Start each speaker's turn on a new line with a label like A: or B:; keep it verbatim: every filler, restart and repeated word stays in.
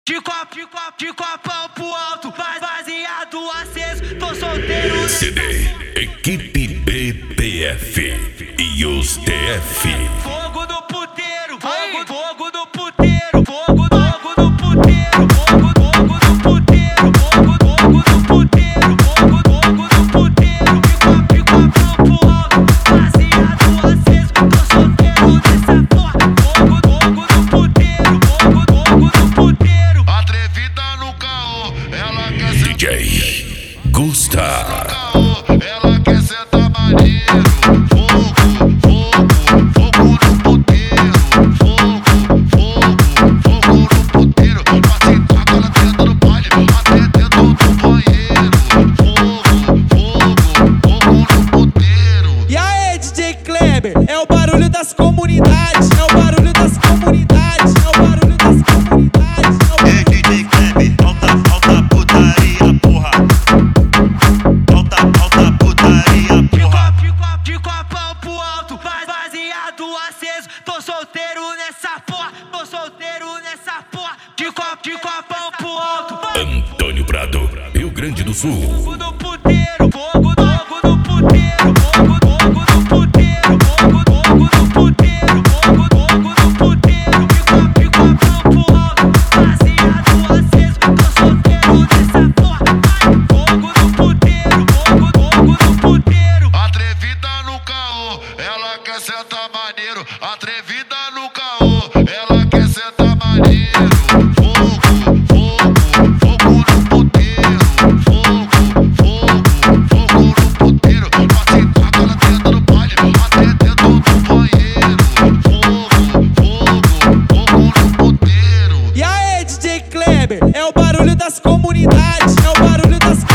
A: De copo, de copo, de copão pro alto, vai baseado aceso, tô solteiro.
B: C D, Equipe B P F e os D F.
A: Fogo no puteiro, fogo, fogo no puteiro, fogo, fogo no puteiro, fogo, fogo no puteiro, fogo, fogo no puteiro, fogo, fogo no puteiro. De copo, de copão pro alto, baseado aceso, tô solteiro nessa porra. Fogo, fogo no puteiro, fogo, fogo no puteiro.
C: Atrevida no caô, ela quer ser
B: D J Gusta.
C: Ela quer sentar maneiro. Fogo, fogo, fogo no puteiro. Fogo, fogo, fogo no puteiro. Pra sentar com ela dentro do baile, até dentro do banheiro. Fogo, fogo, fogo no puteiro.
D: E aí, D J Kleber, é o barulho das comunidades, é o barulho das comunidades, é o barulho das comunidades.
E: Ei, D J Kleber, alta, alta putaria, porra. Alta, alta putaria,
A: De
E: porra.
A: copo, de copo, de copão pro alto, vai baseado aceso, tô solteiro nessa porra, tô solteiro nessa porra. De copo, de copão pro alto, vai.
B: Antônio Prado, Rio Grande do Sul.
A: Fogo no puteiro, fogo, fogo no puteiro, fogo, fogo no puteiro, fogo, fogo no puteiro, fogo, fogo no puteiro. De copo, de copão pro alto, baseado aceso, tô solteiro nessa porra, vai. Fogo no puteiro, fogo, fogo no puteiro.
C: Atrevida no caô, ela quer sentar maneiro. Atrevida no caô, ela quer sentar maneiro. Fogo, fogo, fogo no puteiro. Fogo, fogo, fogo no puteiro. Pra sentar com ela dentro do baile, até dentro do banheiro. Fogo, fogo, fogo no puteiro.
D: E aí, D J Kleber, é o barulho das comunidades, é o barulho das